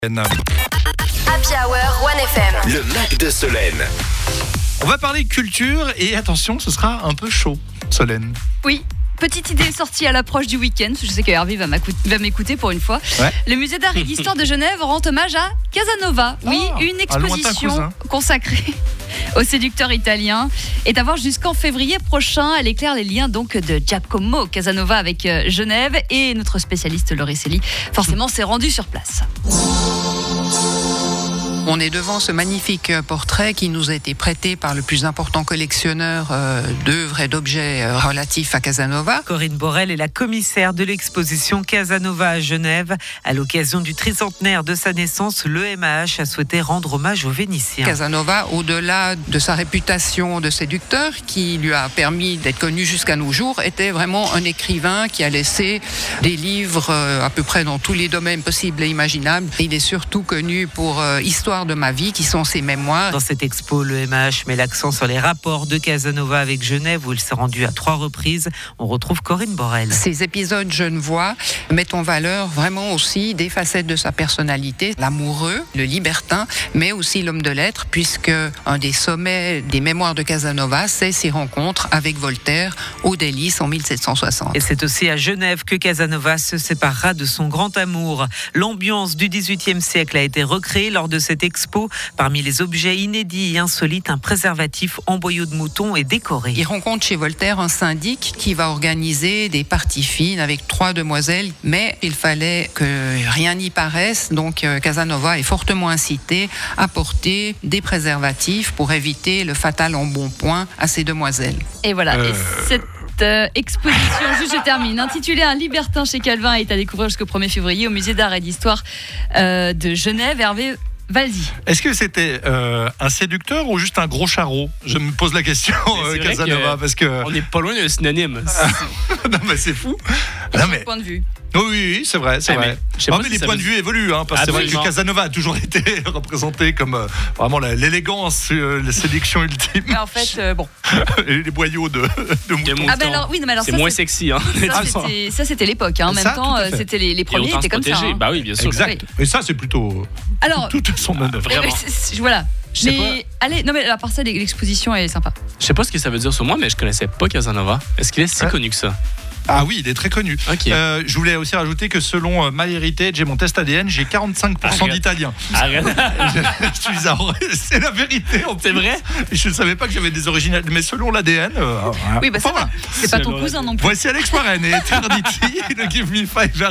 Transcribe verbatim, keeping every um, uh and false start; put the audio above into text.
Happy Hour One F M. Le Mac de Solène. On va parler culture et attention, ce sera un peu chaud, Solène. Oui. Petite idée sortie à l'approche du week-end. Je sais que Hervé va m'écouter pour une fois. Ouais. Le musée d'art et d'histoire de Genève rend hommage à Casanova. Oui, oh, une exposition un consacrée au séducteur italien est à voir jusqu'en février prochain. Elle éclaire les liens donc de Giacomo Casanova avec Genève et notre spécialiste Laurie Célie forcément s'est rendu sur place. On est devant ce magnifique portrait qui nous a été prêté par le plus important collectionneur euh, d'œuvres et d'objets euh, relatifs à Casanova. Corinne Borel est la commissaire de l'exposition Casanova à Genève. À l'occasion du tricentenaire de sa naissance, l'E M A H a souhaité rendre hommage aux Vénitiens. Casanova, au-delà de sa réputation de séducteur, qui lui a permis d'être connu jusqu'à nos jours, était vraiment un écrivain qui a laissé des livres euh, à peu près dans tous les domaines possibles et imaginables. Il est surtout connu pour euh, Histoire de ma vie, qui sont ses mémoires. Dans cette expo, l'E M A H met l'accent sur les rapports de Casanova avec Genève, où il s'est rendu à trois reprises. On retrouve Corinne Borel. Ces épisodes genevois mettent en valeur vraiment aussi des facettes de sa personnalité, l'amoureux, le libertin, mais aussi l'homme de lettres, puisque un des sommets des mémoires de Casanova, c'est ses rencontres avec Voltaire au Délices en mille sept cent soixante. Et c'est aussi à Genève que Casanova se séparera de son grand amour. L'ambiance du dix-huitième siècle a été recréée lors de cette expo. Parmi les objets inédits et insolites, un préservatif en boyau de mouton est décoré. Il rencontre chez Voltaire un syndic qui va organiser des parties fines avec trois demoiselles, mais il fallait que rien n'y paraisse, donc Casanova est fortement incité à porter des préservatifs pour éviter le fatal embonpoint à ces demoiselles. Et voilà, Euh... et cette euh, exposition, juste je termine, intitulée Un libertin chez Calvin, est à découvrir jusqu'au premier février au musée d'art et d'histoire euh, de Genève. Hervé, vas-y. Est-ce que c'était euh, un séducteur ou juste un gros charreau? Je me pose la question, euh, Casanova, que parce que... on n'est pas loin d'un synonyme. non, mais c'est fou. Et Non, son mais... point de vue. Oui, oui, c'est vrai, c'est Ah, vrai. mais je sais Non, pas mais si les ça points veut- de vue évoluent, hein, parce que c'est vrai que Absolument. Casanova a toujours été représenté comme euh, vraiment la- l'élégance, euh, la séduction ultime, Mais en fait, euh, bon. et les boyaux de, de mouton. mouton. Ah ben alors, oui, non, mais alors C'est ça, moins c'est- sexy, hein. ça, c'était, ça, c'était l'époque. Hein. En même Ça, temps, tout à euh, fait. c'était les, les Et premiers autant se étaient comme ça. protéger. Hein. Bah oui, bien sûr. Exact. Et ça, c'est plutôt Alors, tout à son honneur. Vraiment. mais c'est- c'est- voilà. Je sais Mais allez, non mais à part ça, l'exposition est sympa. Je sais pas ce que ça veut dire sur moi, mais je connaissais pas Casanova. Est-ce qu'il est si Ouais. connu que ça? Ah oui, il est très connu. Ok. Euh, je voulais aussi rajouter que selon euh, MyHeritage et mon test A D N, j'ai quarante-cinq pour cent Arrête. d'italien. Arrête. je suis à- C'est la vérité. en C'est plus. vrai? Je ne savais pas que j'avais des origines, mais selon l'A D N. euh, Oui, bah ça enfin, va. voilà. C'est pas ton Selon la- cousin non plus. Voici Alex Warren et Eternity, le Give Me Five.